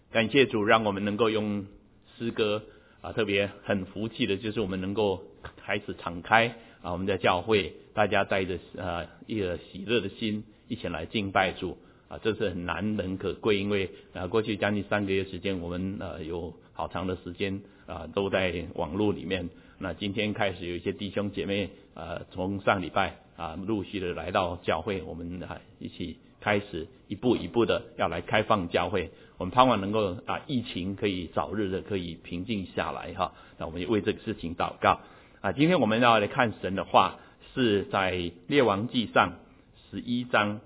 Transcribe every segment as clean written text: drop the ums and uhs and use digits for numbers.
感谢主，让我们能够用诗歌特别很福气的，就是我们能够开始敞开我们在教会，大家带着一个喜乐的心，一起来敬拜主这是很难能可贵，因为过去将近3个月时间，我们有好长的时间都在网络里面。那今天开始有一些弟兄姐妹从上礼拜陆续的来到教会，我们一起开始一步一步的要来开放教会。我们盼望能够疫情可以早日的可以平静下来那我们也为这个事情祷告今天我们要来看神的话，是在列王纪上11章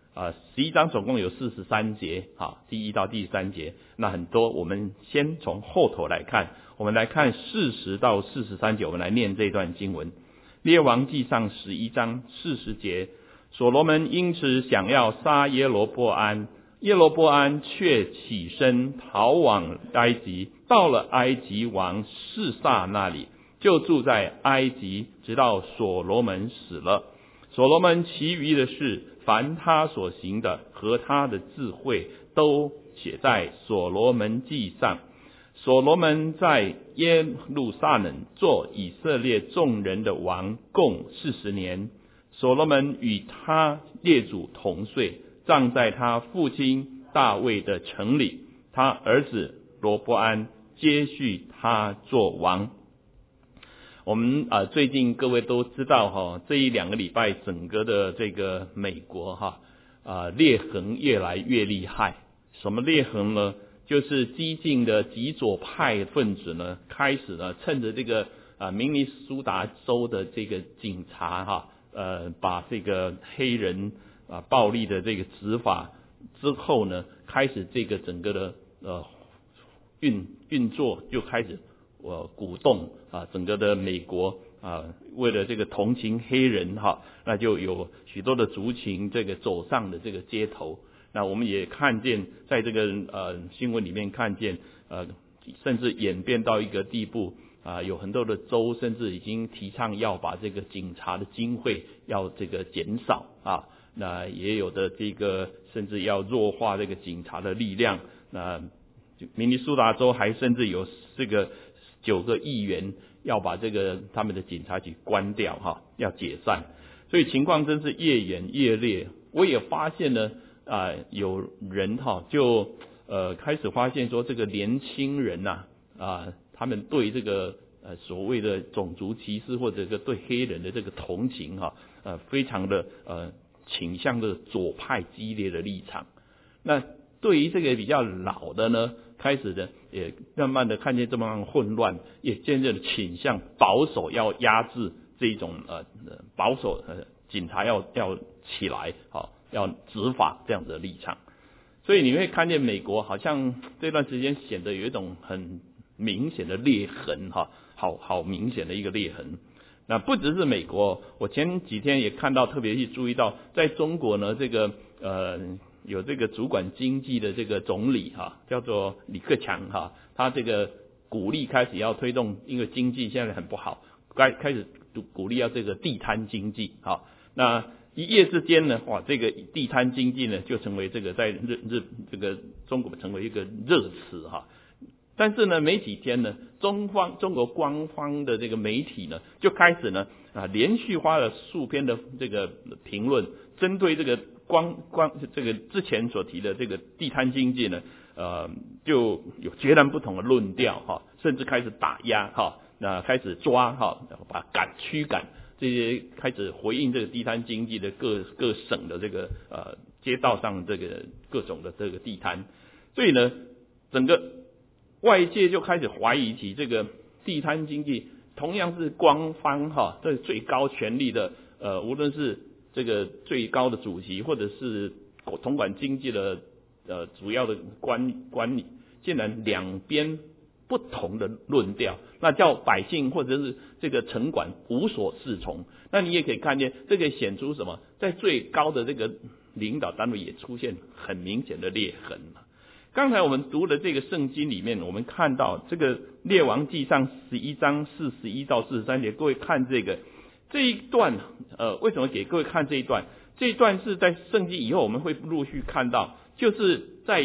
11章总共有43节第1到第3节。那很多我们先从后头来看，我们来看40到43节，我们来念这段经文。列王纪上11章40节，所罗门因此想要杀耶罗波安，耶罗波安却起身逃往埃及，到了埃及王示撒那里，就住在埃及，直到所罗门死了。所罗门其余的事，凡他所行的和他的智慧，都写在所罗门记上。所罗门在耶路撒冷做以色列众人的王共40年。所罗门与他列祖同岁，葬在他父亲大卫的城里。他儿子罗波安接续他做王。我们最近各位都知道这1-2个礼拜整个的这个美国裂痕越来越厉害。什么裂痕呢？就是激进的极左派分子呢，开始呢趁着这个明尼苏达州的这个警察把这个黑人暴力的这个执法之后呢，开始这个整个的运作就开始鼓动整个的美国为了这个同情黑人那就有许多的族群这个走上的这个街头。那我们也看见在这个新闻里面看见甚至演变到一个地步有很多的州甚至已经提倡要把这个警察的经费要这个减少那也有的这个甚至要弱化这个警察的力量。那明尼苏达州还甚至有这个9个议员要把这个他们的警察局关掉要解散。所以情况真是越演越烈。我也发现呢有人就开始发现说，这个年轻人他们对这个所谓的种族歧视或者对黑人的这个同情非常的倾向的左派激烈的立场。那对于这个比较老的呢，开始的也慢慢的看见这么样混乱，也渐渐的倾向保守，要压制这种保守警察要起来要执法这样子的立场。所以你会看见美国好像这段时间显得有一种很明显的裂痕好明显的一个裂痕。那不只是美国，我前几天也看到，特别去注意到在中国呢，这个有这个主管经济的这个总理叫做李克强他这个鼓励开始要推动，因为经济现在很不好，开始鼓励要这个地摊经济那一夜之间呢，这个地摊经济呢就成为这个在这个中国成为一个热词但是呢，没几天呢，中国官方的这个媒体呢，就开始呢连续发了数篇的这个评论，针对这个这个之前所提的这个地摊经济呢，就有截然不同的论调甚至开始打压那开始抓把驱赶这些，开始回应这个地摊经济的各省的这个街道上这个各种的这个地摊。所以呢，整个外界就开始怀疑起这个地摊经济同样是官方这最高权力的无论是这个最高的主席或者是统管经济的主要的管理，竟然两边不同的论调，那叫百姓或者是这个城管无所适从。那你也可以看见，这个显出什么？在最高的这个领导单位也出现很明显的裂痕。刚才我们读的这个圣经里面，我们看到这个列王纪上11章41到43节，各位看这一段为什么给各位看这一段？这一段是在圣经以后我们会陆续看到，就是在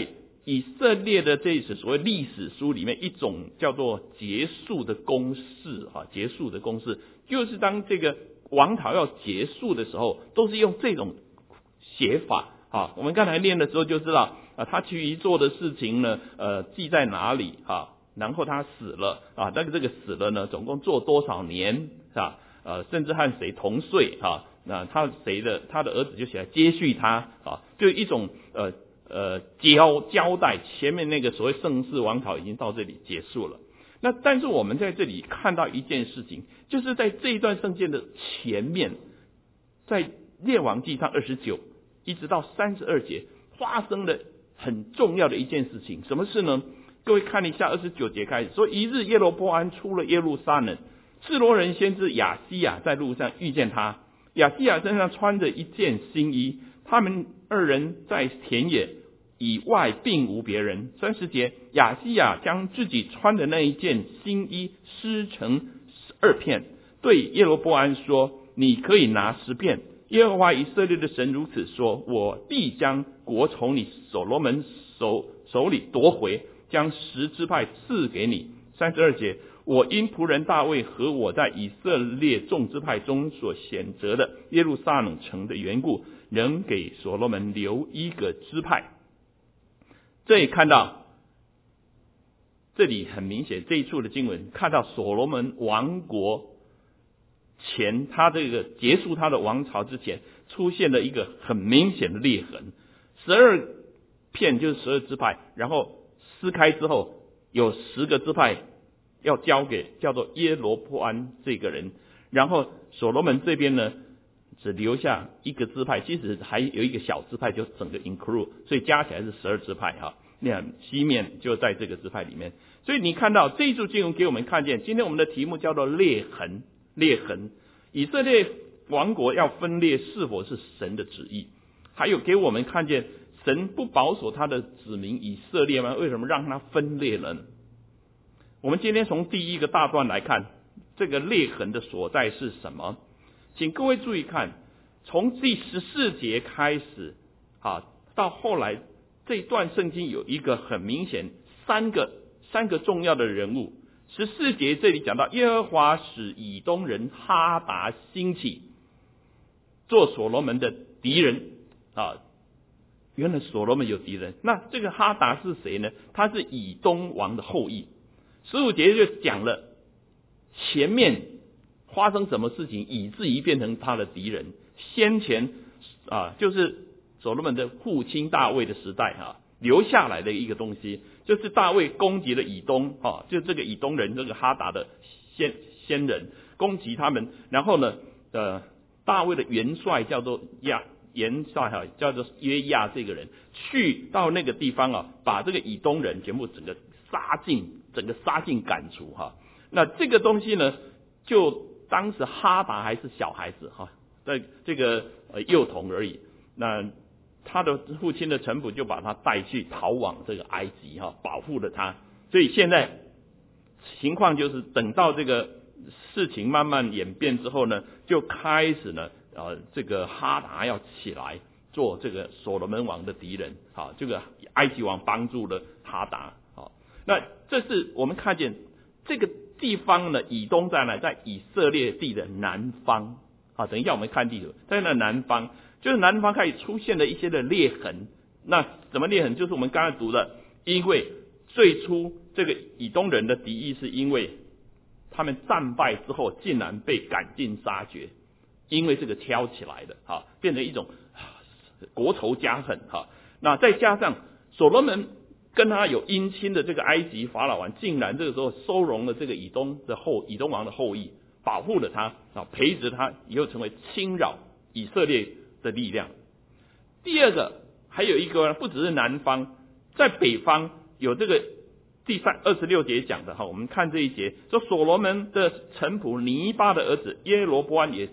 以色列的这所谓历史书里面一种叫做结束的公式结束的公式就是当这个王朝要结束的时候，都是用这种写法我们刚才念的时候就知道他其余做的事情呢记在哪里然后他死了但是这个死了呢总共做多少年甚至和谁同岁那他的儿子就起来接续他就一种交代前面那个所谓盛世王朝已经到这里结束了。那但是我们在这里看到一件事情，就是在这一段圣经的前面，在列王纪上29一直到32节发生了很重要的一件事情。什么事呢？各位看一下29节开始说，一日耶罗波安出了耶路撒冷，示罗人先知亚西亚在路上遇见他，亚西亚身上穿着一件新衣，他们二人在田野以外并无别人。30节，亚西亚将自己穿的那一件新衣撕成12片，对耶罗波安说，你可以拿10片。耶和华以色列的神如此说，我必将国从你所罗门手里夺回，将10支派赐给你。32节，我因仆人大卫和我在以色列众支派中所选择的耶路撒冷城的缘故，仍给所罗门留一个支派。这里看到，这里很明显，这一处的经文看到所罗门亡国前，他这个结束他的王朝之前，出现了一个很明显的裂痕。12片就是12支派，然后撕开之后，有10个支派要交给叫做耶罗波安这个人，然后所罗门这边呢只留下一个支派，其实还有一个小支派，就整个 include， 所以加起来是12支派那西面就在这个支派里面。所以你看到这一处经文给我们看见，今天我们的题目叫做裂痕。以色列王国要分裂是否是神的旨意，还有给我们看见神不保守他的子民以色列吗？为什么让他分裂了呢？我们今天从第一个大段来看，这个裂痕的所在是什么？请各位注意看，从第14节开始到后来这一段圣经有一个很明显三个重要的人物。14节这里讲到，耶和华使以东人哈达兴起，做所罗门的敌人原来所罗门有敌人。那这个哈达是谁呢？他是以东王的后裔。15节就讲了前面发生什么事情以至于变成他的敌人。先前就是所罗门的父亲大卫的时代留下来的一个东西，就是大卫攻击了以东就这个以东人，这个哈达的先人攻击他们，然后呢大卫的元帅叫做叫做约亚这个人去到那个地方把这个以东人全部整个杀尽赶除那这个东西呢，就当时哈达还是小孩子这个幼童而已，那他的父亲的臣仆就把他带去逃往这个埃及保护了他。所以现在情况就是等到这个事情慢慢演变之后呢，就开始呢这个哈达要起来做这个所罗门王的敌人这个埃及王帮助了哈达那这是我们看见这个地方呢，以东在哪？在以色列地的南方等一下我们看地图，在那南方，就是南方开始出现了一些的裂痕。那什么裂痕？就是我们刚才读的，因为最初这个以东人的敌意是因为他们战败之后竟然被赶尽杀绝，因为这个挑起来的变成一种国仇家恨那再加上所罗门跟他有姻亲的这个埃及法老王，竟然这个时候收容了这个以东王的后裔，保护了他培植他，以后成为侵扰以色列的力量。第二个还有一个不只是南方，在北方有这个第26节讲的我们看这一节说，所罗门的臣仆尼巴的儿子耶罗波安也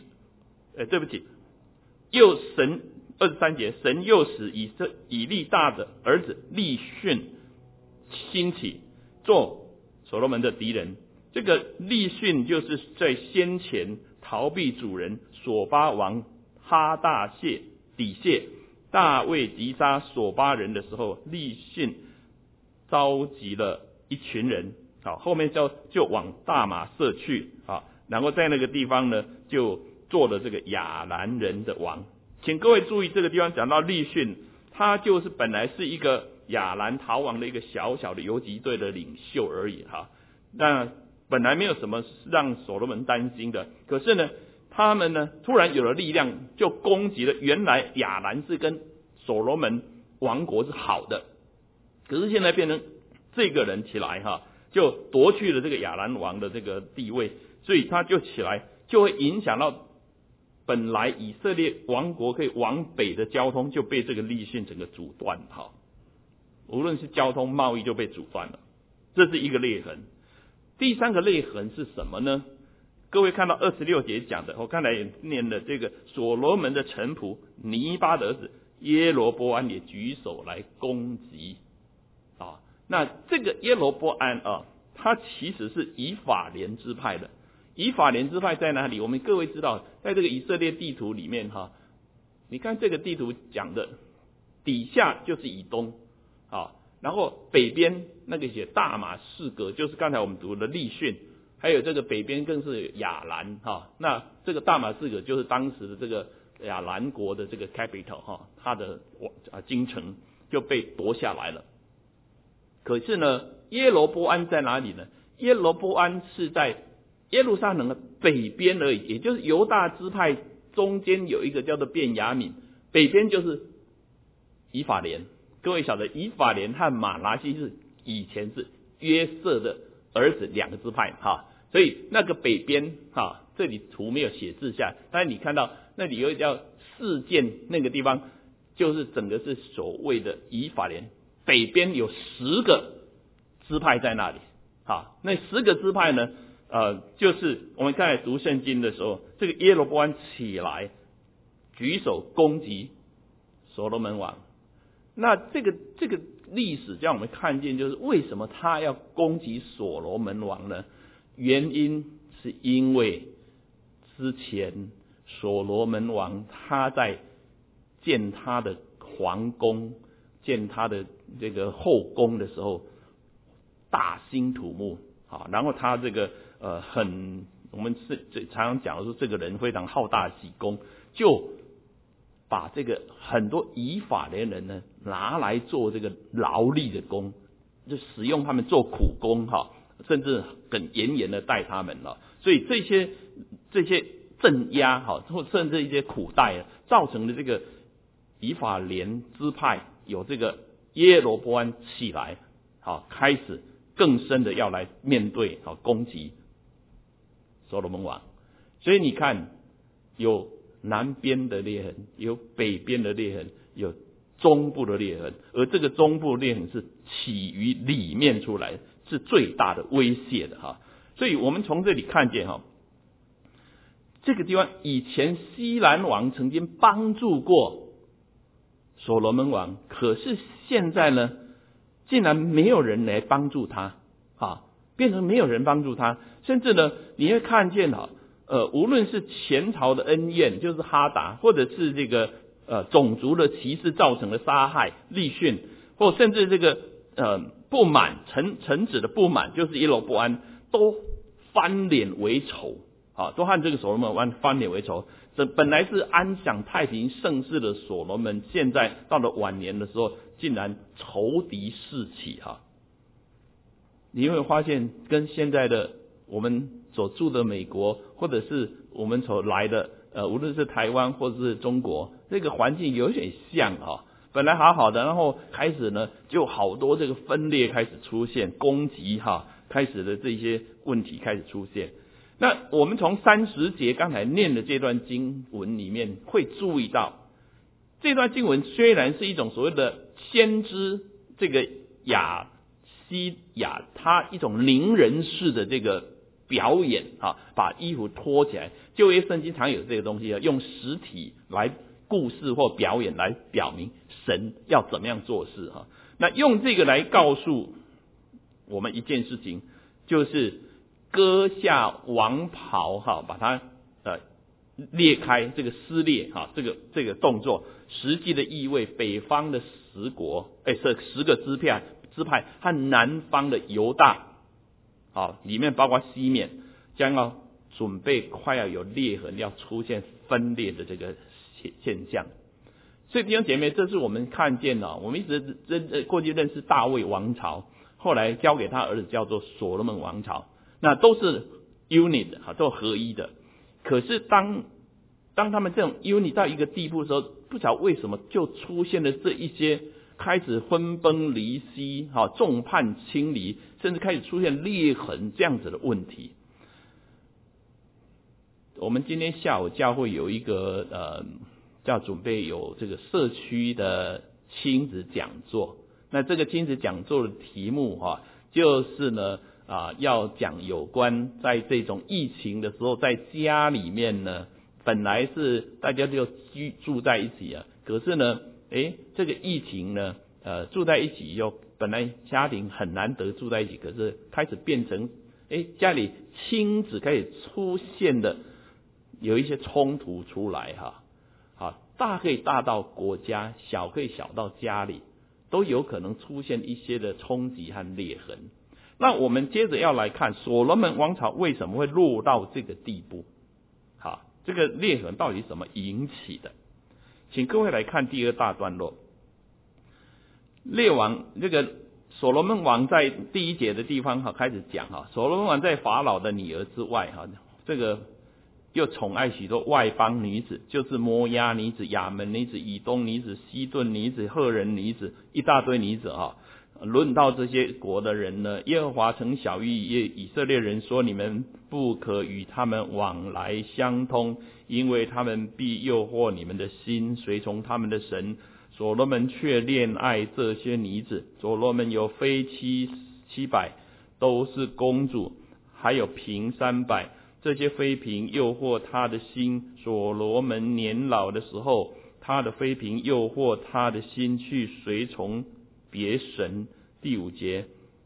23节，神又使以利大的儿子利逊兴起，做所罗门的敌人。这个利逊就是在先前逃避主人索巴王哈大底谢大卫击杀索巴人的时候，利汛召集了一群人，好，后面就往大马色去，好，然后在那个地方呢，就做了这个亚兰人的王。请各位注意，这个地方讲到利汛，他就是本来是一个亚兰逃亡的一个小小的游击队的领袖而已哈。那本来没有什么让所罗门担心的，可是呢，他们呢突然有了力量，就攻击了原来亚兰是跟所罗门王国是好的，可是现在变成这个人起来哈，就夺去了这个亚兰王的这个地位，所以他就起来，就会影响到本来以色列王国可以往北的交通就被这个利汛整个阻断哈，无论是交通贸易就被阻断了，这是一个裂痕。第三个裂痕是什么呢？各位看到26节讲的，我刚才也念了，这个所罗门的臣仆尼巴的儿子耶罗波安也举手来攻击啊。那这个耶罗波安啊，他其实是以法莲支派的。以法莲支派在哪里？我们各位知道，在这个以色列地图里面哈，你看这个地图讲的底下就是以东啊，然后北边那个写大马士革，就是刚才我们读的利汛，还有这个北边更是亚兰哈。那这个大马士革就是当时的这个亚兰国的这个 capital 哈，它的京城就被夺下来了。可是呢，耶罗波安在哪里呢？耶罗波安是在耶路撒冷的北边而已，也就是犹大支派中间有一个叫做便雅悯，北边就是以法莲。各位晓得，以法莲和马拿西是以前是约瑟的儿子两个支派哈，所以那个北边哈，这里图没有写字下，但是你看到那里有叫示剑那个地方，就是整个是所谓的以法莲，北边有10个支派在那里哈，那10个支派呢？就是我们刚才读圣经的时候，这个耶罗波安起来举手攻击所罗门王。那这个历史让我们看见，就是为什么他要攻击所罗门王呢？原因是因为之前所罗门王他在建他的皇宫、建他的这个后宫的时候大兴土木啊，然后他这个我们常常讲的说，这个人非常好大喜功，就把这个很多以法莲人呢拿来做这个劳力的工，就使用他们做苦工哈，甚至很严严的待他们了。所以这些镇压哈，或甚至一些苦待，造成了这个以法莲支派有这个耶罗波安起来，好开始更深的要来面对好攻击所罗门王。所以你看，有南边的裂痕，有北边的裂痕，有中部的裂痕，而这个中部裂痕是起于里面出来，是最大的威胁的哈。所以我们从这里看见哈，这个地方以前西兰王曾经帮助过所罗门王，可是现在呢，竟然没有人来帮助他啊，变成没有人帮助他，甚至呢，你会看见无论是前朝的恩怨，就是哈达，或者是这个种族的歧视造成的杀害、利汛，或甚至这个不满臣子的不满，就是耶罗波安，都翻脸为仇啊，都和这个所罗门王翻脸为仇。这本来是安享太平盛世的所罗门，现在到了晚年的时候，竟然仇敌四起哈。你会发现，跟现在的我们所住的美国，或者是我们所来的无论是台湾或者是中国，这个环境有点像啊。本来好好的，然后开始呢，就好多这个分裂开始出现，攻击哈，开始的这些问题开始出现。那我们从30节刚才念的这段经文里面，会注意到这段经文虽然是一种所谓的先知这个亚西亚他一种灵人式的这个表演啊，把衣服脱起来，旧约圣经常有这个东西啊，用实体来故事或表演来表明神要怎么样做事哈。那用这个来告诉我们一件事情，就是割下王袍哈，把它裂开这个撕裂这个动作，实际的意味，北方的10国，这10个支派和南方的犹大，里面包括西缅，将要准备快要有裂痕，要出现分裂的这个现象。所以弟兄姐妹，这是我们看见了，我们一直过去认识大卫王朝，后来交给他儿子叫做所罗门王朝，那都是 unit 都合一的。可是当他们这种 unit 到一个地步的时候，不晓得为什么就出现了这一些开始分崩离析，众叛亲离，甚至开始出现裂痕这样子的问题。我们今天下午教会有一个要准备有这个社区的亲子讲座，那这个亲子讲座的题目就是呢要讲有关在这种疫情的时候，在家里面呢，本来是大家就住在一起可是呢这个疫情呢住在一起以后，本来家庭很难得住在一起，可是开始变成家里亲子开始出现的有一些冲突出来大可以大到国家，小可以小到家里，都有可能出现一些的冲击和裂痕。那我们接着要来看所罗门王朝为什么会落到这个地步，这个裂痕到底怎么引起的？请各位来看第2大段落。这个所罗门王在第1节的地方开始讲所罗门王在法老的女儿之外这个又宠爱许多外邦女子，就是摩押女子、亚门女子、以东女子、西顿女子、赫人女子，一大堆女子论到这些国的人呢，耶和华曾晓谕以色列人说，你们不可与他们往来相通，因为他们必诱惑你们的心，随从他们的神。所罗门却恋爱这些女子，所罗门有妃妻700，都是公主，还有嫔300。这些妃嫔诱惑他的心，所罗门年老的时候，他的妃嫔诱惑他的心去随从别神。第5节，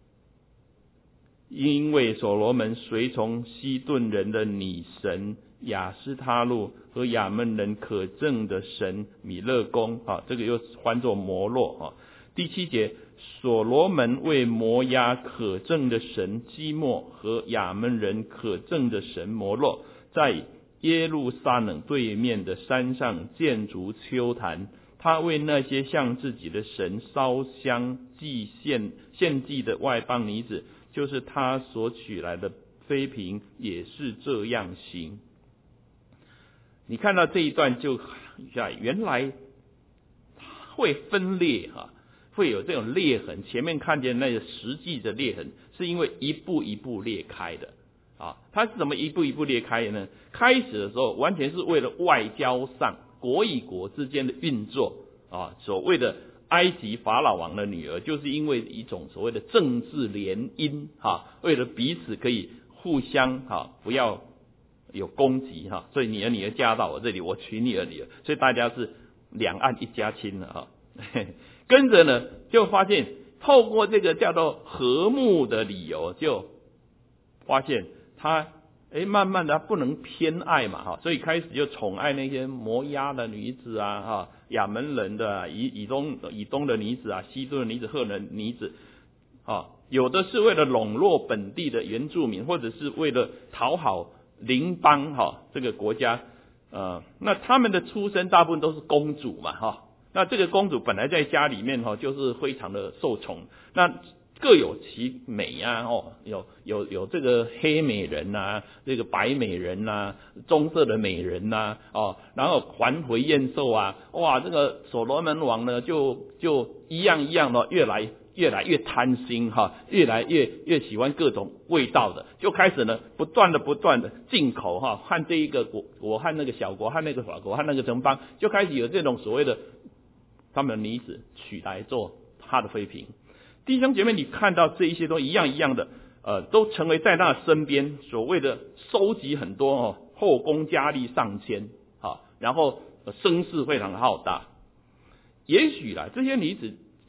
因为所罗门随从西顿人的女神亚斯他路和亚扪人可憎的神米勒公，这个又翻作摩洛。第7节，所罗门为摩押可憎的神基莫和亚扪人可憎的神摩洛，在耶路撒冷对面的山上建筑丘坛。他为那些向自己的神烧香献祭的外邦女子，就是他所娶来的妃嫔，也是这样行。你看到这一段就原来会分裂会有这种裂痕，前面看见那个实际的裂痕是因为一步一步裂开的它是怎么一步一步裂开的呢？开始的时候完全是为了外交上国与国之间的运作所谓的埃及法老王的女儿，就是因为一种所谓的政治联姻为了彼此可以互相不要有攻击所以你的女儿嫁到我这里，我娶你的女儿，所以大家是两岸一家亲了跟着呢就发现透过这个叫做和睦的理由，就发现他慢慢的不能偏爱嘛所以开始就宠爱那些摩押的女子亚扪人的以东的女子西顿的女子、赫人女子有的是为了笼络本地的原住民，或者是为了讨好邻邦这个国家那他们的出身大部分都是公主嘛那这个公主本来在家里面就是非常的受宠，那各有其美有这个黑美人这个白美人棕色的美人然后环回燕瘦哇，这个所罗门王呢就一样一样的越来越贪心越来越喜欢各种味道的，就开始呢不断的进口和这一个国和那个小国和那个法国和那个城邦，就开始有这种所谓的他们的女子娶来做他的妃嫔。弟兄姐妹，你看到这一些都一样一样的都成为在他身边所谓的收集很多后宫佳丽上千然后声势非常浩大。也许这些女子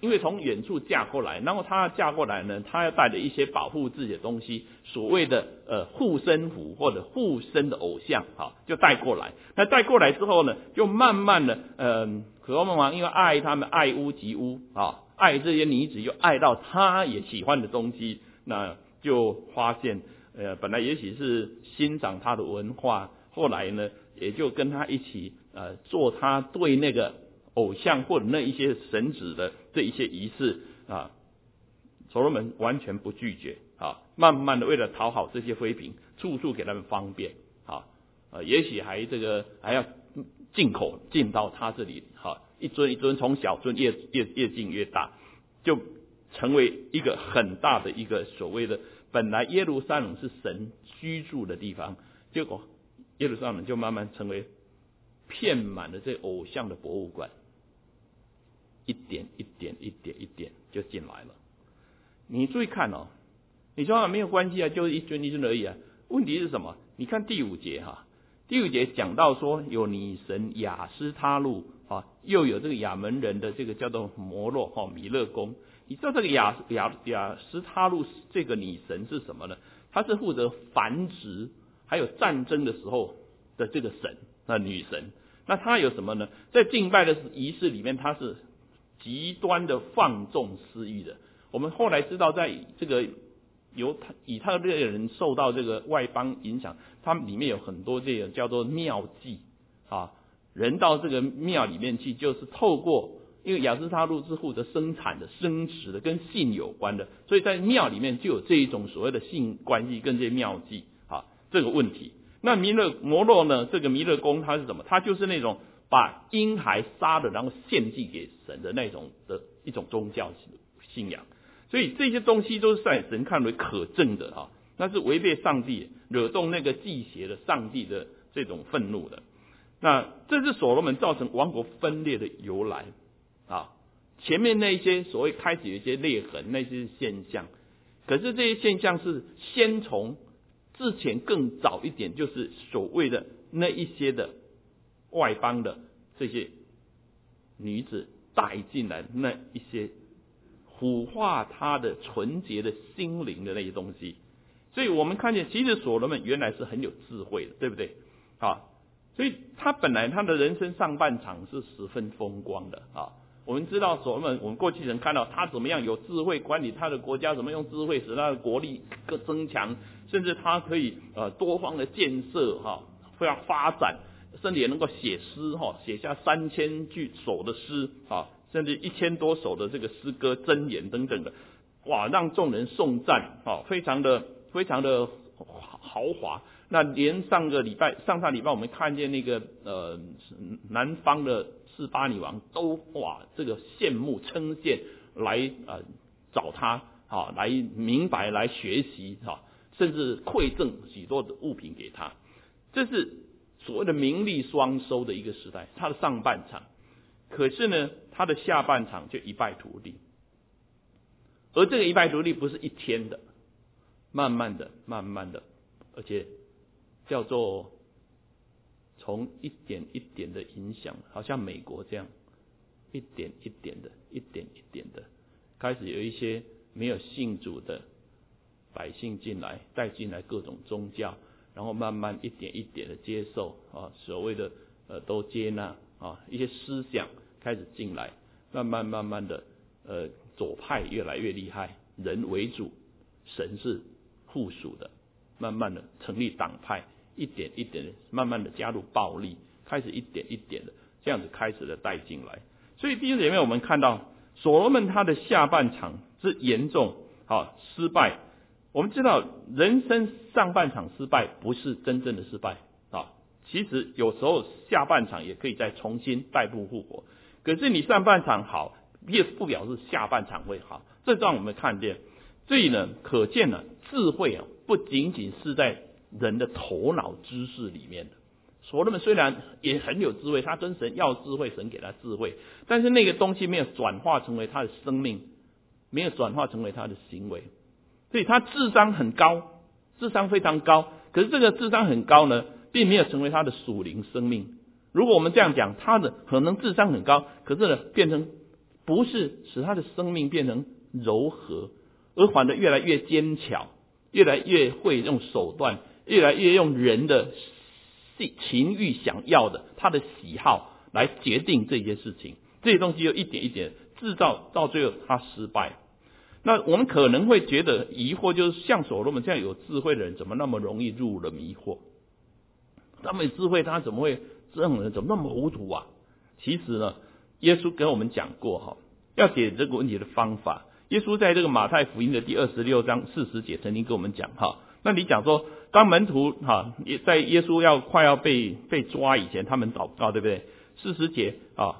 因为从远处嫁过来，然后她嫁过来呢，她要带着一些保护自己的东西，所谓的护身符或者护身的偶像，就带过来。那带过来之后呢，就慢慢的所罗门王因为爱他们，爱屋及乌爱这些女子，又爱到他也喜欢的东西，那就发现本来也许是欣赏他的文化，后来呢也就跟他一起做他对那个偶像或者那一些神祇的这一些仪式所罗门完全不拒绝慢慢的为了讨好这些妃嫔，处处给他们方便也许还要进口进到他这里一尊一尊从小尊越进越大，就成为一个很大的一个所谓的，本来耶路撒冷是神居住的地方，结果耶路撒冷就慢慢成为遍满了这偶像的博物馆，一点一点就进来了。你注意看你说没有关系就是一尊一尊而已问题是什么？你看第五节第五节讲到说有女神雅斯他路又有这个亚门人的这个叫做摩洛米勒宫。你知道这个雅斯他路这个女神是什么呢？她是负责繁殖还有战争的时候的这个神女神。那她有什么呢？在敬拜的仪式里面，她是极端的放纵私欲的。我们后来知道，在这个以色列人受到这个外邦影响，他们里面有很多这个叫做庙祭人到这个庙里面去，就是透过，因为雅斯他路是负责生产的、生殖的，跟性有关的，所以在庙里面就有这一种所谓的性关系跟这些庙祭这个问题。那摩洛呢，这个弥勒宫它是什么？它就是那种把婴孩杀了然后献祭给神的那种的一种宗教信仰。所以这些东西都是在神看为可憎的那是违背上帝，惹动那个祭邪的上帝的这种愤怒的。那这是所罗门造成王国分裂的由来前面那一些所谓开始有一些裂痕，那些现象，可是这些现象是先从之前更早一点，就是所谓的那一些的外邦的这些女子带进来那一些腐化他的纯洁的心灵的那些东西。所以我们看见其实所罗门原来是很有智慧的，对不对所以他本来他的人生上半场是十分风光的我们知道所罗门，我们过去人看到他怎么样有智慧管理他的国家，怎么用智慧使他的国力更增强，甚至他可以多方的建设非常发展，甚至也能够写诗写下3000首的诗甚至1000多首的这个诗歌箴言等等的，哇，让众人颂赞非常的豪华。那连上上礼拜我们看见那个南方的示巴女王都这个羡慕称羡来找他来明白来学习甚至馈赠许多的物品给他。这是所谓的名利双收的一个时代，他的上半场。可是呢，他的下半场就一败涂地。而这个一败涂地不是一天的，慢慢的，而且叫做从一点一点的影响，好像美国这样，一点一点的，开始有一些没有信主的百姓进来，带进来各种宗教，然后慢慢一点一点的接受所谓的都接纳一些思想开始进来，慢慢的左派越来越厉害，人为主，神是附属的，慢慢的成立党派，一点一点的慢慢的加入暴力，开始一点一点的这样子开始的带进来。所以弟兄姐妹，我们看到所罗门他的下半场是严重失败。我们知道人生上半场失败不是真正的失败其实有时候下半场也可以再重新败部复活。可是你上半场好，也不表示下半场会好，这让我们看见。所以呢，可见呢，智慧不仅仅是在人的头脑知识里面的。所罗门虽然也很有智慧，他跟神要智慧，神给他智慧，但是那个东西没有转化成为他的生命，没有转化成为他的行为。所以他智商很高，智商非常高，可是这个智商很高呢，并没有成为他的属灵生命。如果我们这样讲，他的可能智商很高，可是呢，变成不是使他的生命变成柔和，而反而越来越坚强，越来越会用手段，越来越用人的情欲想要的他的喜好来决定这些事情，这些东西就一点一点制造到最后他失败。那我们可能会觉得疑惑，就是像所罗门这样有智慧的人，怎么那么容易入了迷惑？那么有智慧，他怎么会这种人怎么那么糊涂啊？其实呢，耶稣跟我们讲过要解这个问题的方法。耶稣在这个马太福音的第26章40节曾经跟我们讲那你讲说，当门徒在耶稣快要被抓以前，他们祷告，对不对？40节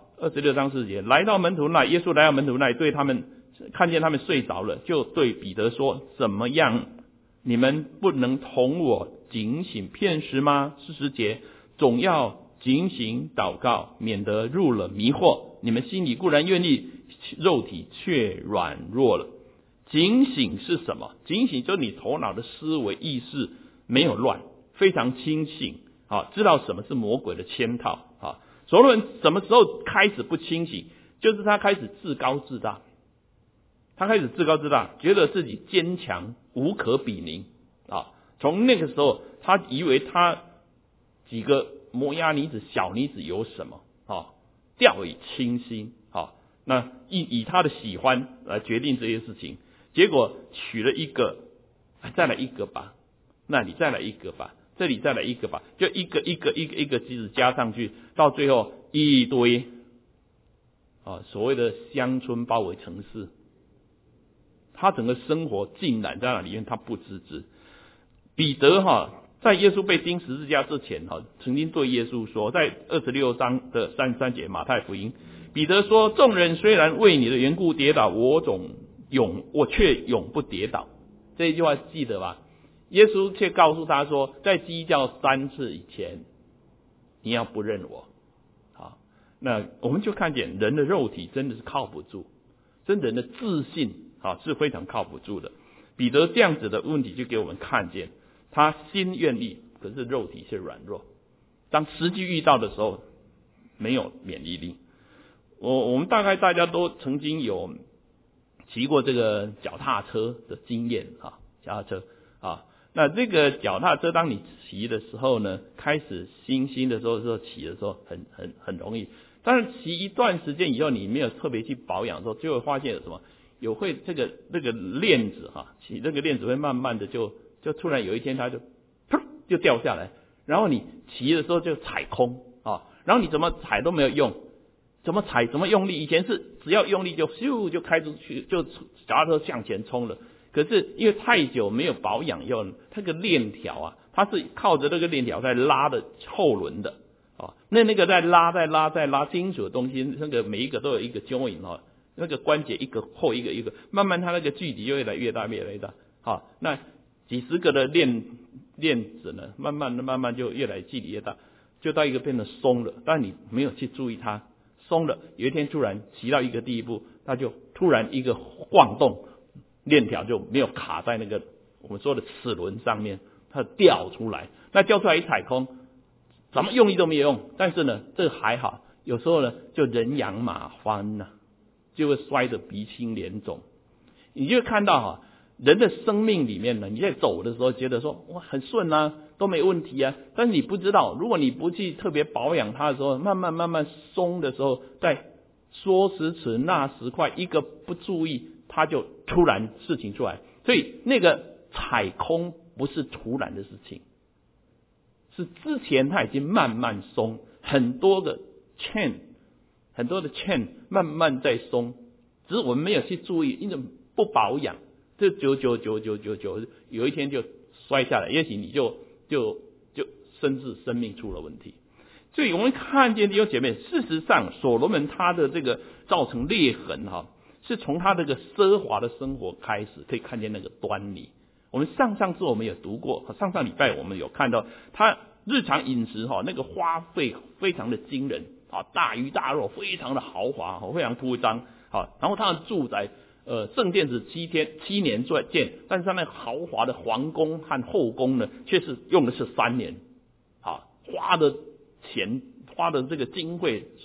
26章40节，来到门徒那，耶稣来到门徒那里，对他们看见他们睡着了，就对彼得说：怎么样？你们不能同我警醒片时吗？40节，总要警醒祷告，免得入了迷惑。你们心里固然愿意，肉体却软弱了。警醒是什么？警醒就是你头脑的思维意识没有乱，非常清醒知道什么是魔鬼的圈套所罗门什么时候开始不清醒？就是他开始自高自大。他开始自高自大，觉得自己坚强无可比拟从那个时候，他以为他几个摩押女子、小女子有什么掉以轻心那以他的喜欢来决定这些事情，结果娶了一个，再来一个吧，那里再来一个吧，这里再来一个吧，就一个机子加上去，到最后一堆所谓的乡村包围城市。他整个生活浸染在那里面，他不自知。彼得在耶稣被钉十字架之前曾经对耶稣说，在26章的33节马太福音，彼得说：众人虽然为你的缘故跌倒，我却永不跌倒。这一句话记得吧？耶稣却告诉他说，在鸡叫3次以前，你要不认我。那我们就看见人的肉体真的是靠不住，真人的自信是非常靠不住的。彼得这样子的问题就给我们看见，他心愿意，可是肉体却软弱。当实际遇到的时候，没有免疫力。我们大家都曾经有骑过这个脚踏车的经验脚踏车那这个脚踏车当你骑的时候呢，开始新的时候骑的时候很容易，但是骑一段时间以后，你没有特别去保养的时候，就会发现有什么？有会那个链子骑那个链子会慢慢的就突然有一天它就掉下来，然后你骑的时候就踩空然后你怎么踩都没有用，怎么踩怎么用力，以前是只要用力就咻就开出去，就脚踏车向前冲了。可是因为太久没有保养以后，它个链条它是靠着那个链条在拉的后轮的那个在拉金属的东西，那个每一个都有一个 joint那个关节一个后一个，慢慢它那个距离就越来越大。那几十个的链子呢，慢慢就越来距离越大，就到一个变得松了，但你没有去注意它松了，有一天突然骑到一个地步，它就突然一个晃动，链条就没有卡在那个我们说的齿轮上面，它掉出来，那掉出来一踩空，怎么用力都没有用。但是呢，这个还好，有时候呢就人仰马翻就会摔得鼻青脸肿。你就看到人的生命里面呢，你在走的时候觉得说哇很顺都没问题但是你不知道，如果你不去特别保养它的时候，慢慢松的时候，在说时迟那时快，一个不注意，它就突然事情出来。所以那个踩空不是突然的事情，是之前它已经慢慢松，很多的 chain 慢慢在松，只是我们没有去注意，因为不保养，就久有一天就摔下来，也许你就甚至生命出了问题。所以我们看见弟兄姐妹，事实上所罗门他的这个造成裂痕是从他这个奢华的生活开始，可以看见那个端倪。我们上次我们有读过，上礼拜我们有看到他日常饮食那个花费非常的惊人大鱼大肉，非常的豪华非常铺张然后他的住宅圣殿是7年建，但是他那豪华的皇宫和后宫呢，却是用的是3年花的这个经费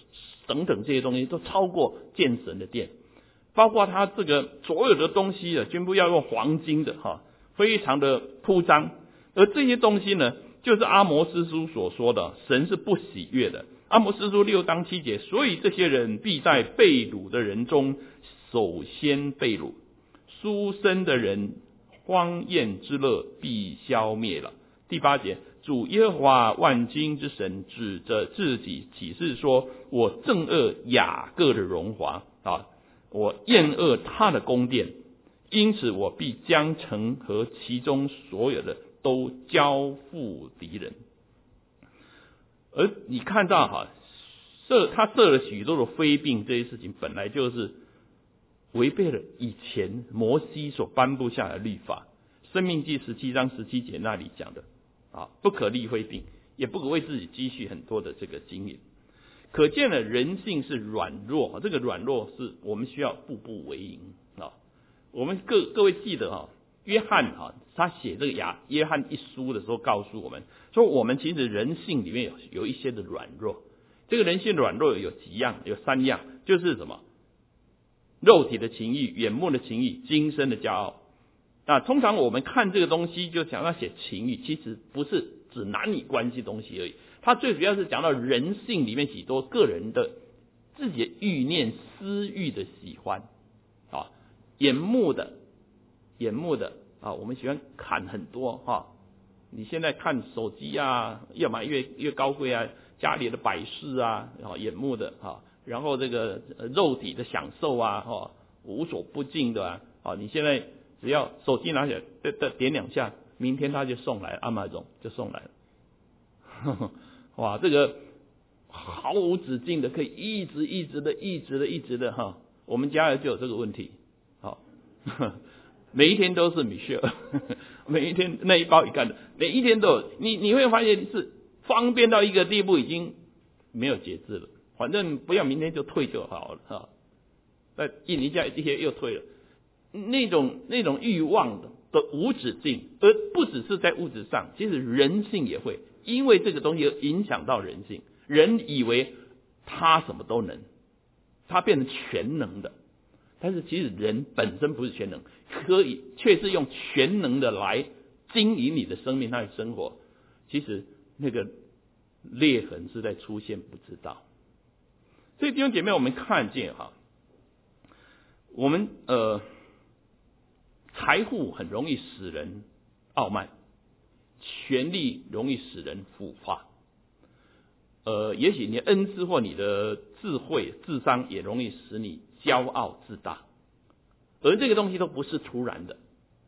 等等这些东西都超过建神的殿，包括他这个所有的东西全部要用黄金的非常的铺张。而这些东西呢，就是阿摩司书所说的神是不喜悦的。阿摩司书6章7节，所以这些人必在被掳的人中首先被掳，书生的人荒宴之乐必消灭了。第8节，主耶和华万军之神指着自己启示说，我憎恶雅各的荣华我厌恶他的宫殿，因此我必将城和其中所有的都交付敌人。而你看到他设了许多的非病，这些事情本来就是违背了以前摩西所颁布下来的律法。申命记17章17节那里讲的不可立非病，也不可为自己积蓄很多的这个金银。可见了人性是软弱，这个软弱是我们需要步步为营我们各位记得约翰他写这个约翰一书的时候告诉我们说，我们其实人性里面有一些的软弱。这个人性的软弱有几样，有3样，就是什么？肉体的情欲、眼目的情欲、今生的骄傲。通常我们看这个东西就想要写情欲，其实不是指男女关系东西而已，它最主要是讲到人性里面许多个人的自己的欲念、私欲的喜欢眼目的我们喜欢看很多你现在看手机要买越高贵家里的摆饰眼目的然后这个肉体的享受无所不尽的你现在只要手机拿起来点2下，明天他就送来，Amazon 就送来了哇，这个毫无止境的，可以一直的我们家就有这个问题每一天都是Michelle每一天那一包一干的，每一天都有。你会发现是方便到一个地步，已经没有节制了，反正不要明天就退就好了再印一下一些又退了，那种欲望的无止境。而不只是在物质上，其实人性也会因为这个东西而影响到人性。人以为他什么都能，他变成全能的，但是其实人本身不是全能，却是用全能的来经营你的生命和生活。其实那个裂痕是在出现，不知道。所以弟兄姐妹，我们看见我们财富很容易使人傲慢，权力容易使人腐化，也许你的恩赐或你的智慧、智商也容易使你骄傲自大，而这个东西都不是突然的。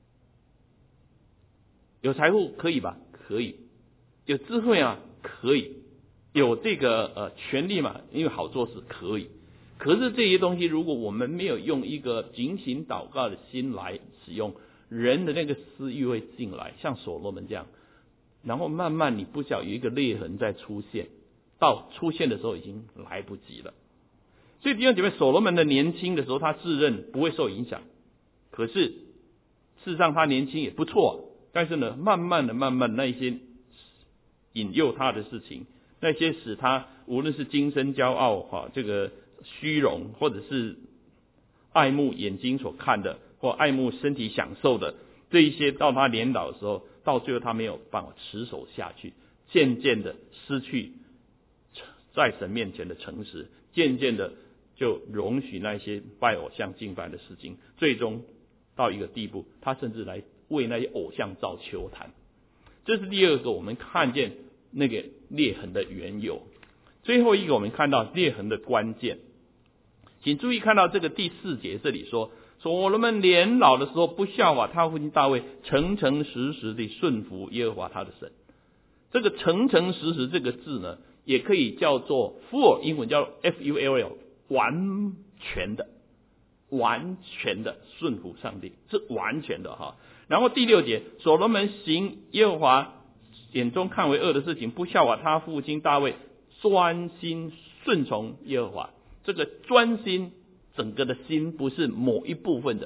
有财富可以吧？可以。有智慧可以。有这个权力嘛？因为好做事可以。可是这些东西，如果我们没有用一个警醒祷告的心来使用，人的那个私欲会进来，像所罗门这样，然后慢慢你不晓有一个裂痕在出现，到出现的时候已经来不及了。所以弟兄姐妹，所罗门的年轻的时候，他自认不会受影响，可是事实上他年轻也不错，但是呢，慢慢的那一些引诱他的事情，那些使他无论是今生骄傲这个虚荣，或者是爱慕眼睛所看的，或爱慕身体享受的，这一些到他年老的时候，到最后他没有办法持守下去，渐渐的失去在神面前的诚实，渐渐的就容许那些拜偶像敬拜的事情，最终到一个地步，他甚至来为那些偶像造丘坛。这是第二个我们看见那个裂痕的缘由。最后一个我们看到裂痕的关键，请注意看到这个第4节，这里说所罗门年老的时候，不效法他父亲大卫，诚诚实实地顺服耶和华他的神。这个诚诚实实这个字呢，也可以叫做 full， 英文叫 full， 完全的顺服上帝，是完全的然后第6节，所罗门行耶和华眼中看为恶的事情，不效法他父亲大卫，专心顺从耶和华。这个专心，整个的心不是某一部分的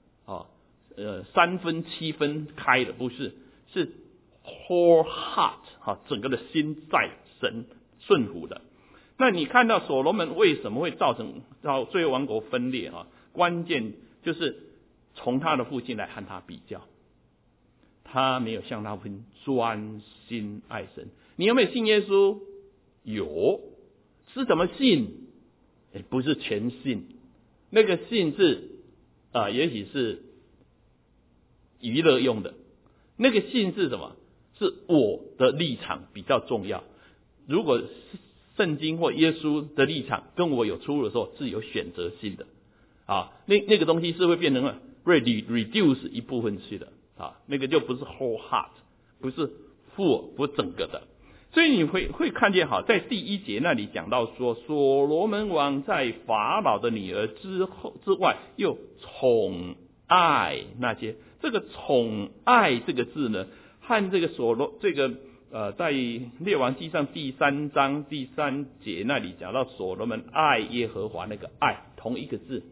3分7分开的，不是，是 whole heart 整个的心在神顺服的。 那你看到所罗门为什么会造成到最后王国分裂啊？关键就是从他的父亲来和他比较，他没有像他父亲专心爱神。你有没有信耶稣？有，是怎么信？不是全信，那个信是也许是娱乐用的。那个信是什么？是我的立场比较重要。如果圣经或耶稣的立场跟我有出入的时候，是有选择性的那个东西是会变成会 reduce 一部分去的那个就不是 whole heart， 不是 full， 不是整个的。所以你会看见在第1节那里讲到说，所罗门王在法老的女儿之外，又宠爱那些。这个宠爱这个字呢，和这个在列王纪上第3章第3节那里讲到所罗门爱耶和华，那个爱同一个字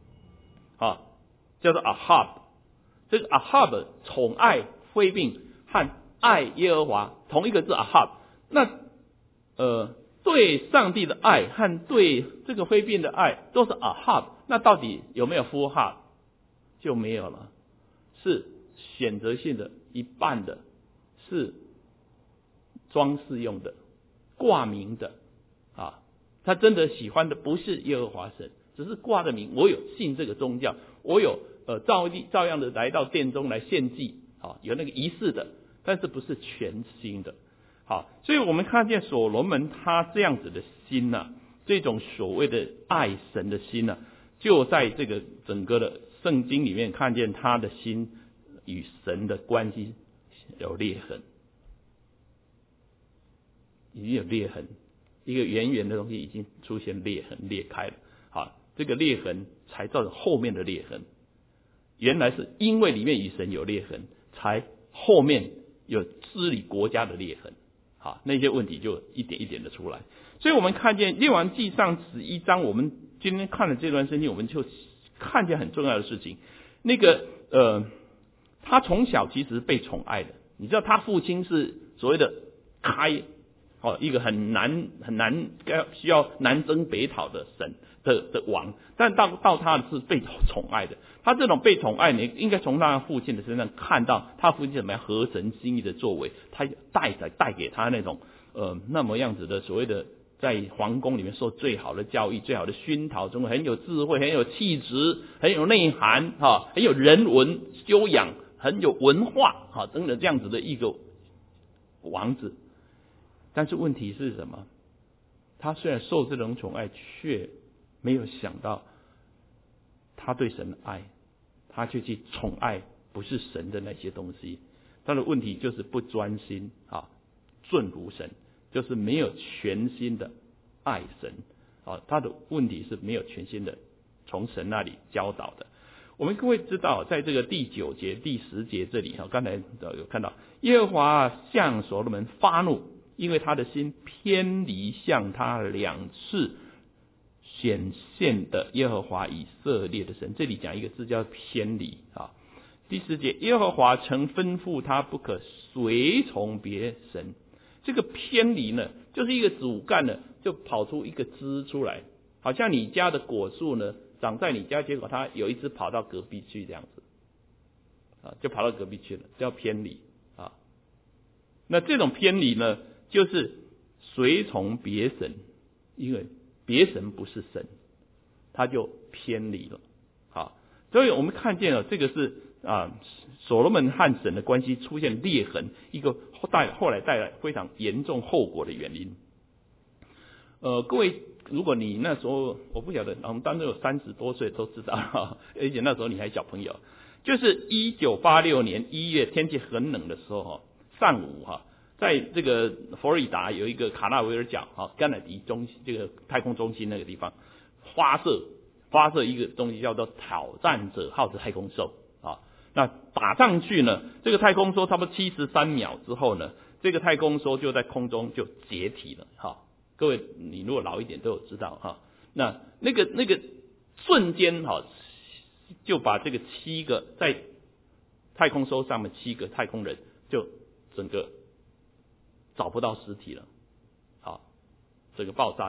叫做 ahab。 这个 ahab 宠爱妃嫔和爱耶和华同一个字 ahab。 那对上帝的爱和对这个妃嫔的爱都是 ahab， 那到底有没有 full heart？ 就没有了，是选择性的，一半的是装饰用的，挂名的他真的喜欢的不是耶和华神，只是挂的名。我有信这个宗教，我有照样的来到殿中来献祭有那个仪式的，但是不是全心的。所以我们看见所罗门他这样子的心这种所谓的爱神的心就在这个整个的圣经里面看见他的心与神的关系有裂痕，已经有裂痕，一个圆圆的东西已经出现裂痕，裂开了。这个裂痕才造成后面的裂痕，原来是因为里面与神有裂痕，才后面有治理国家的裂痕。那些问题就一点一点的出来。所以我们看见列王纪上11章，我们今天看了这段圣经，我们就看见很重要的事情。那个他从小其实被宠爱的，你知道他父亲是所谓的一个很难需要南征北讨的神的王，但到他是被宠爱的。他这种被宠爱，你应该从他父亲的身上看到他父亲怎么样合神心意的作为，他带给他那种那么样子的所谓的在皇宫里面受最好的教育、最好的熏陶中，很有智慧、很有气质、很有内涵很有人文修养、很有文化等等这样子的一个王子。但是问题是什么？他虽然受这种宠爱，却没有想到他对神的爱，他却去宠爱不是神的那些东西。他的问题就是不专心顺服神，就是没有全心的爱神他的问题是没有全心的从神那里教导的。我们各位知道，在这个第9节、第10节这里刚才有看到，耶和华向所罗门发怒，因为他的心偏离向他2次显现的耶和华以色列的神。这里讲一个字叫偏离第10节，耶和华曾吩咐他不可随从别神。这个偏离呢，就是一个主干呢就跑出一个枝出来，好像你家的果树呢长在你家，结果它有一枝跑到隔壁去，这样子就跑到隔壁去了，叫偏离那这种偏离呢，就是随从别神，因为别神不是神，他就偏离了所以我们看见了这个是所罗门和神的关系出现裂痕，一个后来带来非常严重后果的原因。各位，如果你那时候我不晓得，我们当时有30多岁都知道而且那时候你还小朋友，就是1986年1月天气很冷的时候上午在这个佛罗里达有一个卡纳维尔角甘乃迪中心，这个太空中心那个地方发射一个东西叫做挑战者号的太空梭那打上去呢，这个太空梭差不多73秒之后呢，这个太空梭就在空中就解体了各位你如果老一点都有知道那个瞬间就把这个7个在太空梭上面7个太空人就整个找不到尸体了整个爆炸掉。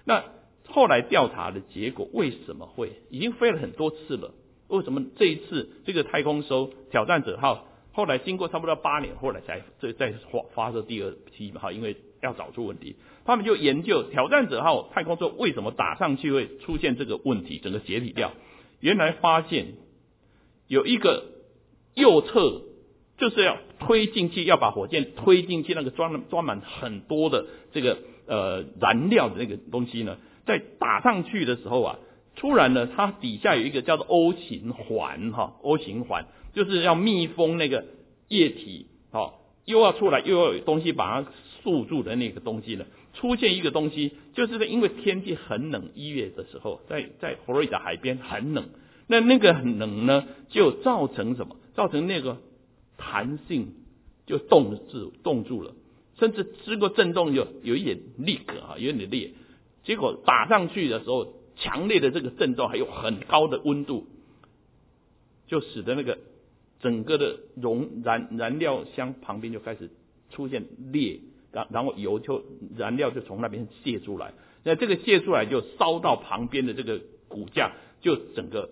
那后来调查的结果为什么会已经飞了很多次了？为什么这一次这个太空梭挑战者号后来经过差不多8年，后来才再发射第二批嘛？因为要找出问题，他们就研究挑战者号太空梭为什么打上去会出现这个问题，整个解体掉。原来发现有一个右侧就是要推进去，要把火箭推进去那个装满很多的这个燃料的那个东西呢，在打上去的时候啊，突然呢，它底下有一个叫做 O 型环，O 型环就是要密封那个液体，又要出来又要有东西把它束住的那个东西呢，出现一个东西，就是因为天气很冷，1月的时候，在佛罗里达海边很冷，那个很冷呢，就造成什么？造成那个弹性就冻住了，甚至经过震动有一点裂有点裂，结果打上去的时候，强烈的这个震动还有很高的温度，就使得那个整个的燃料箱旁边就开始出现裂，然后燃料就从那边泄出来，那这个泄出来就烧到旁边的这个骨架，就整个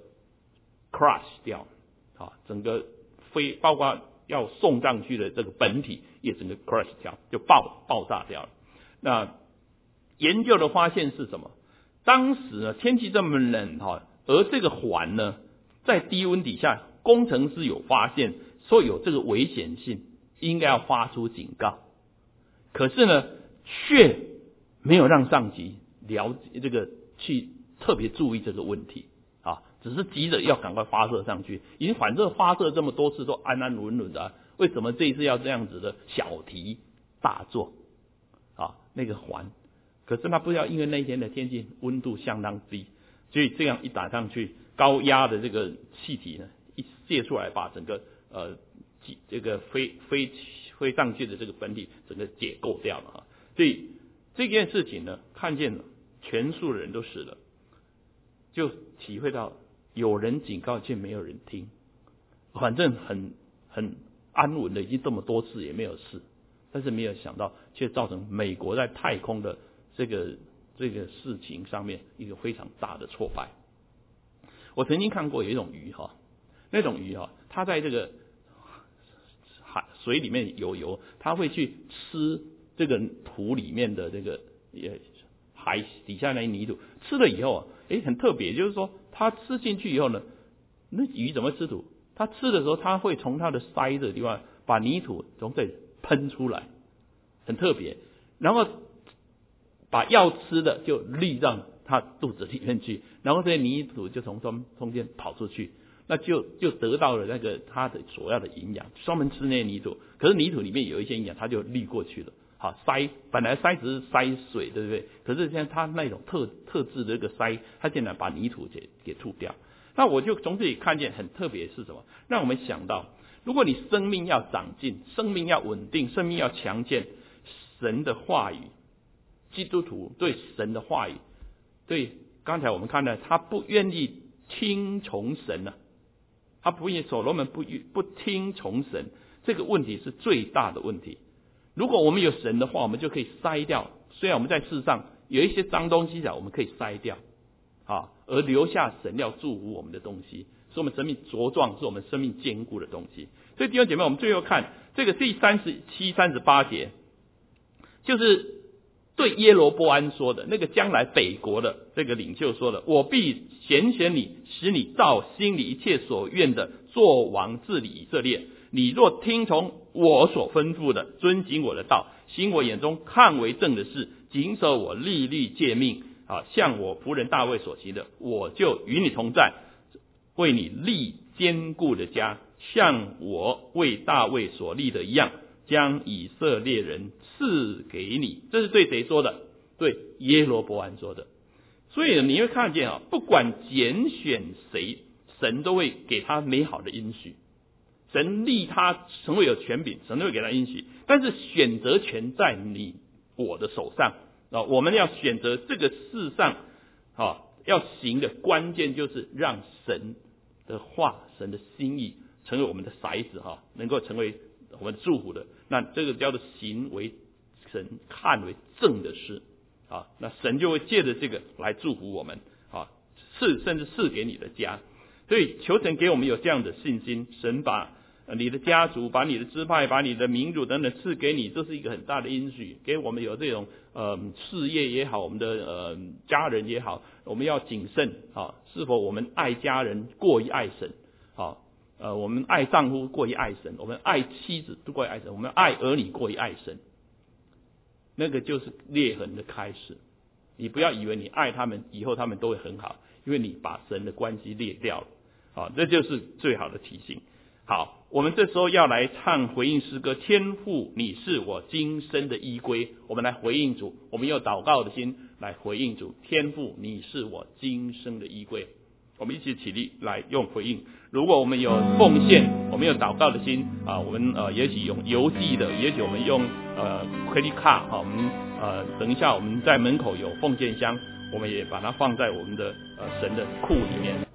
crush 掉，整个包括要送上去的这个本体也整个 crush 掉，就爆炸掉了。那研究的发现是什么？当时呢，天气这么冷而这个环呢，在低温底下，工程师有发现说有这个危险性，应该要发出警告。可是呢，却没有让上级了解这个去特别注意这个问题只是急着要赶快发射上去，已经反正发射这么多次都安安稳稳的为什么这一次要这样子的小题大做那个环？可是他不知道，因为那一天的天气温度相当低，所以这样一打上去，高压的这个气体呢，一泄出来，把整个这个飞上去的这个本体整个解构掉了所以这件事情呢，看见了全数的人都死了，就体会到有人警告却没有人听，反正很安稳的，已经这么多次也没有事，但是没有想到却造成美国在太空的这个事情上面一个非常大的挫败。我曾经看过有一种鱼那种鱼它在这个水里面游，它会去吃这个土里面的这个海底下那泥土，吃了以后很特别，就是说它吃进去以后呢，那鱼怎么吃土？它吃的时候，它会从它的鳃的地方把泥土从这里喷出来，很特别，然后把要吃的就沥到它肚子里面去，然后这些泥土就从中间跑出去，那就得到了那个它的所要的营养，专门吃那些泥土。可是泥土里面有一些营养，它就沥过去了。本来鳃只是鳃水，对不对？可是现在它那种特制的这个鳃，它竟然把泥土给吐掉。那我就从这里看见很特别是什么？让我们想到，如果你生命要长进，生命要稳定，生命要强健，神的话语，基督徒对神的话语，对刚才我们看到他不愿意听从神他不愿意，所罗门不听从神，这个问题是最大的问题。如果我们有神的话，我们就可以筛掉，虽然我们在世上有一些脏东西我们可以筛掉而留下神要祝福我们的东西，是我们生命茁壮，是我们生命坚固的东西。所以弟兄姐妹，我们最后看这个第37、38节，就是对耶罗波安说的，那个将来北国的这个领袖说的，我必拣选你，使你照心里一切所愿的做王治理以色列。你若听从我所吩咐的，遵行我的道，行我眼中看为正的事，谨守我律例诫命像我仆人大卫所行的，我就与你同在，为你立坚固的家，像我为大卫所立的一样，将以色列人赐给你。这是对谁说的？对耶罗波安说的。所以你会看见不管拣选谁，神都会给他美好的应许，神立他成为有权柄，神都会给他应许，但是选择权在你我的手上我们要选择这个世上要行的关键，就是让神的话，神的心意成为我们的骰子能够成为我们祝福的。那这个叫做行为神看为正的事啊，那神就会借着这个来祝福我们啊，甚至赐给你的家。所以求神给我们有这样的信心，神把你的家族、把你的支派、把你的民族等等赐给你，这是一个很大的应许，给我们有这种事业也好，我们的家人也好，我们要谨慎啊，是否我们爱家人过于爱神啊？我们爱丈夫过于爱神，我们爱妻子过于爱神，我们爱儿女过于爱神，那个就是裂痕的开始。你不要以为你爱他们，以后他们都会很好，因为你把神的关系裂掉了。好，这就是最好的提醒。好，我们这时候要来唱回应诗歌，天父你是我今生的依归。我们来回应主，我们用祷告的心来回应主，天父你是我今生的依归。我们一起起立来用回应。如果我们有奉献，我们有祷告的心啊，我们也许用邮寄的，也许我们用credit card 我们等一下我们在门口有奉献箱，我们也把它放在我们的神的库里面。